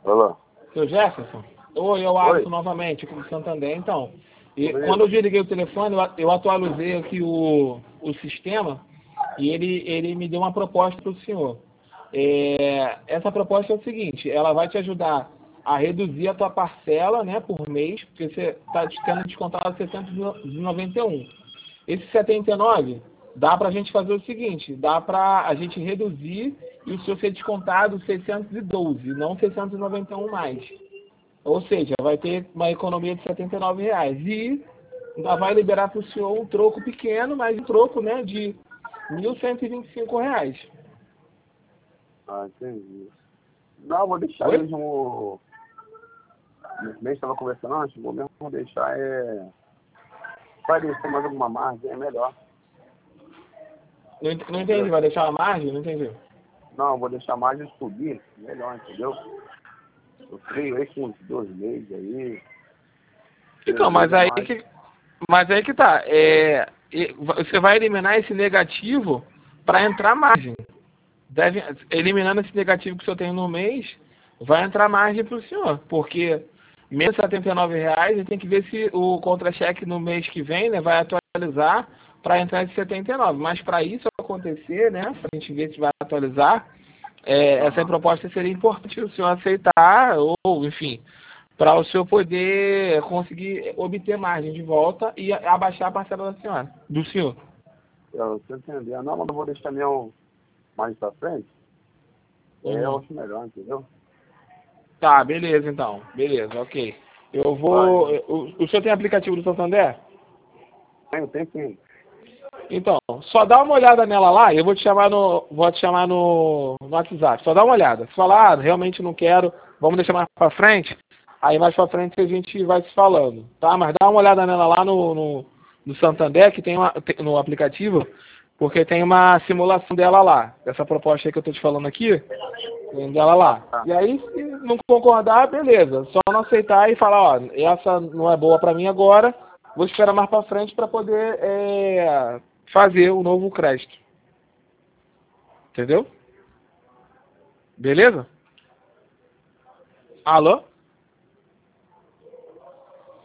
Olá. Seu Jefferson? Oi, eu Oi. Alisson novamente, aqui do Santander. Então, Beleza. quando eu desliguei o telefone, eu atualizei aqui o sistema e ele me deu uma proposta para o senhor. Essa proposta é o seguinte, ela vai te ajudar a reduzir a tua parcela, né, por mês, porque você está tendo descontado 691. Esse 79, dá para a gente fazer o seguinte, dá para a gente reduzir e o senhor ser descontado 612, não 691 mais. Ou seja, vai ter uma economia de R$ 79. E ainda vai liberar para o senhor um troco pequeno, mas um troco, né, de R$ 1.125. Ah, entendi. Não, vou deixar Oi? mesmo. No mês estava conversando antes, vou mesmo deixar Vai deixar mais alguma margem, é melhor. Não entendi, vai deixar a margem? Não entendi. Não, vou deixar a margem subir, melhor, entendeu? Eu creio aí com uns 2 meses aí. Então, 3 meses a mais. mas aí que tá. Você vai eliminar esse negativo para entrar margem. Eliminando esse negativo que o senhor tem no mês, vai entrar margem para o senhor. Porque menos R$ 79, ele tem que ver se o contra-cheque no mês que vem, né, vai atualizar para entrar esse 79. Mas para isso acontecer, né, para a gente ver se vai atualizar, essa proposta seria importante o senhor aceitar, ou enfim, para o senhor poder conseguir obter margem de volta e abaixar a parcela da senhora, do senhor. Eu tô entendendo. Não, mas eu vou deixar meu mais pra frente. Eu Uhum. acho melhor, entendeu? Tá, beleza então. Beleza, ok. Eu Vai. vou. O senhor tem aplicativo do Santander? Tem sim. Então, só dá uma olhada nela lá, eu vou te chamar no WhatsApp. Só dá uma olhada. Se falar, realmente não quero, vamos deixar mais pra frente. Aí mais pra frente a gente vai se falando, tá? Mas dá uma olhada nela lá no Santander, que no aplicativo, porque tem uma simulação dela lá. Essa proposta aí que eu tô te falando aqui, tem dela lá. Tá. E aí, se não concordar, beleza. Só não aceitar e falar, ó, essa não é boa pra mim agora, vou esperar mais pra frente pra poder fazer o novo crédito. Entendeu? Beleza? Alô?